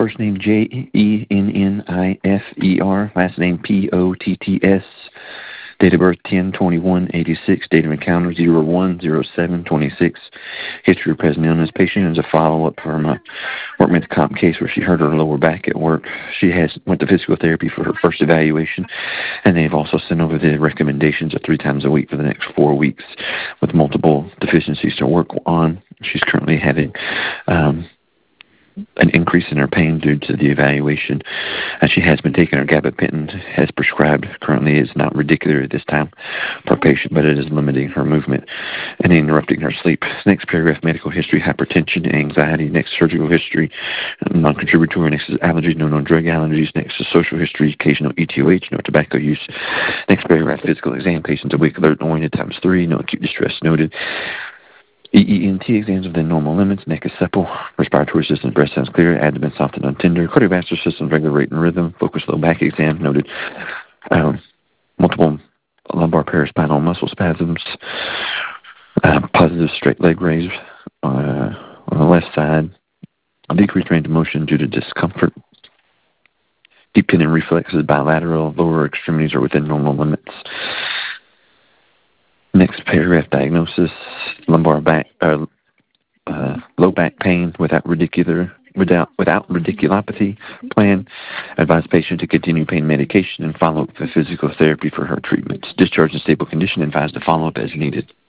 First name Jennifer, last name Potts. Date of birth 10/21/86. Date of encounter 01/07/26. History of present illness. Patient is a follow-up from a workman's comp case where she hurt her lower back at work. She went to physical therapy for her first evaluation, and they've also sent over the recommendations of 3 times a week for the next 4 weeks with multiple deficiencies to work on. She's currently having an increase in her pain due to the evaluation. She has been taking her gabapentin as prescribed. Currently is not radicular at this time per patient, but it is limiting her movement and interrupting her sleep. Next paragraph, medical history, hypertension, anxiety. Next, surgical history, non-contributory. Next is allergies, no known drug allergies. Next is social history, occasional ETOH, no tobacco use. Next paragraph, physical exam, patients awake, alert, and oriented ×3, no acute distress noted. EENT exams within normal limits. Neck is supple. Respiratory system, breast sounds clear. Abdomen soft and untender. Cardiovascular system, regular rate and rhythm. Focus low back exam noted. Multiple lumbar paraspinal muscle spasms. Positive straight leg raise on the left side. Decreased range of motion due to discomfort. Deep tendon reflexes, bilateral. Lower extremities are within normal limits. Next paragraph, diagnosis, low back pain without radiculopathy. Plan, advise patient to continue pain medication and follow up with physical therapy for her treatments. Discharge in stable condition, advise to follow up as needed.